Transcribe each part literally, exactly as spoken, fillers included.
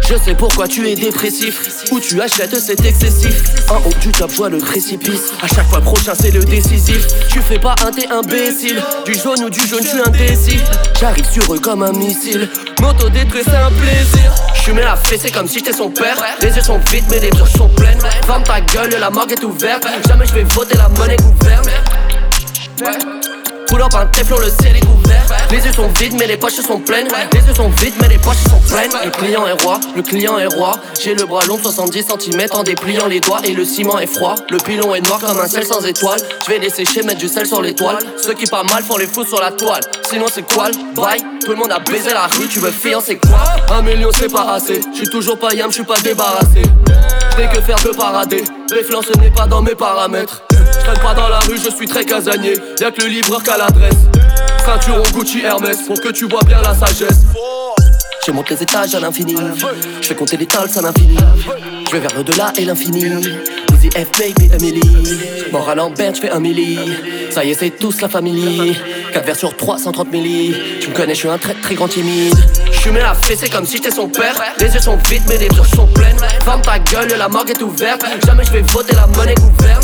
Je sais pourquoi tu es dépressif. Où tu achètes c'est excessif. En haut du top vois le précipice. À chaque fois prochain c'est le décisif. Tu fais pas un t'es imbécile. Du jaune ou du jaune tu indécis. J'arrive sur eux comme un missile. M'auto-détruire c'est un plaisir. J'suis mets la fessée comme si t'es son père. Les yeux sont vides mais les poches sont pleines. Ferme ta gueule la morgue est ouverte. Jamais je vais voter la monnaie gouverne. Pull up un téflon, le ciel est couvert. Les yeux sont vides mais les poches sont pleines. Les yeux sont vides mais les poches sont pleines. Le client est roi, le client est roi. J'ai le bras long de soixante-dix centimètres en dépliant les doigts. Et le ciment est froid, le pilon est noir comme un sel sans étoile. Je vais les sécher, mettre du sel sur l'étoile. Ceux qui pas mal font les fous sur la toile. Sinon c'est quoi le bail? Tout le monde a baisé la rue, tu veux fiancer quoi? Un million c'est pas assez, j'suis toujours pas yam, j'suis pas débarrassé. J'fais que faire de parader, les flancs ce n'est pas dans mes paramètres. J'traîne pas dans la rue, je suis très casanier. Y'a que le livreur qu'à l'adresse. Ceinturon Gucci Hermès, pour que tu vois bien la sagesse. Je monte les étages à l'infini. Je fais compter les tals à l'infini. Je vais vers l'au-delà et l'infini. Easy F, baby, Emily. Mort à Lambert, je fais un milli. Ça y est, c'est tous la famille. quatre vers sur trois cent trente milli. Tu me connais, je suis un très très grand timide. Je mets la fessée comme si j'étais son père. Les yeux sont vides mais les poches sont pleines. Ferme ta gueule, la morgue est ouverte. Jamais je vais voter la monnaie gouverne.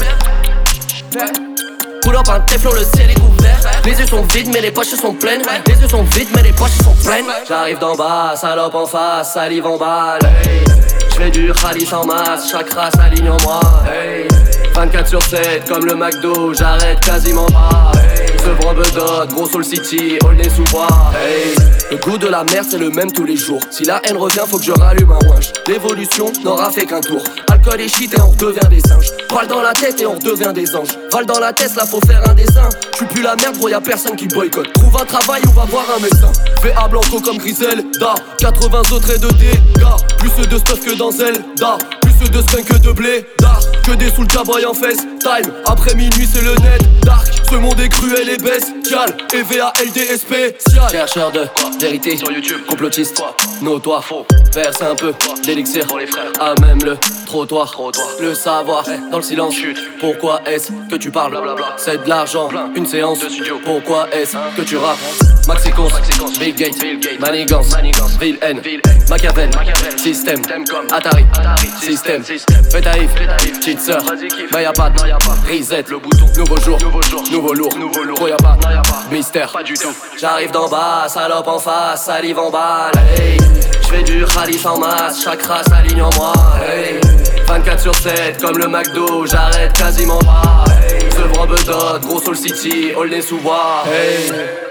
Pull up un téflon, le ciel est couvert. Les yeux sont vides mais les poches sont pleines. Les yeux sont vides mais les poches sont pleines. J'arrive d'en bas, salope en face, salive en balle. Hey. J'fais du rallye sans masse, chaque race aligne en moi. Hey. vingt-quatre sur sept comme le McDo, j'arrête quasiment pas. Hey. Sevran Bedot, gros Soul City, Aulnay sous bois. Hey. Le goût de la merde c'est le même tous les jours. Si la haine revient faut que je rallume un winch. L'évolution n'aura fait qu'un tour. Alcool et shit et on redevient des singes. Balle dans la tête et on redevient des anges. Val dans la tête là faut faire un dessin. J'suis plus la merde gros y'a personne qui boycotte. Trouve un travail ou va voir un médecin. V A Blanco comme Griselda. quatre-vingts autres et de dégâts. Plus de stuff que dans Zelda. Plus de skunk que de blé d'art. Que des sous le caboy en face time. Après minuit c'est le net dark. Ce monde est cruel et bestial. Et V A L D spécial. Chercheur de vérité sur YouTube. Complotiste notoire. Faux. Verse un peu d'élixir pour les frères. À même le trottoir. Trottoir. Le savoir dans le silence. Chut. Pourquoi est-ce que tu parles? C'est de l'argent. Une séance de studio. Pourquoi est-ce que tu rappes? Maxicons, Bill Gates, Manigance, Villaine, Machiavel, Système, Atari, Système, Fetaïf, Petite Sœur, Mayapad, Reset, le bouton, nouveau jour, nouveau lourd, gros y'a pas, mystère, pas du tout. J'arrive d'en bas, salope en face, salive en balle, hey. J'fais du rallye sans masse, chaque race aligne en moi, hey. vingt-quatre sur sept comme le McDo, j'arrête quasiment pas, hey. Sevran Bedot, gros Soul City, Aulnay sous bois, hey.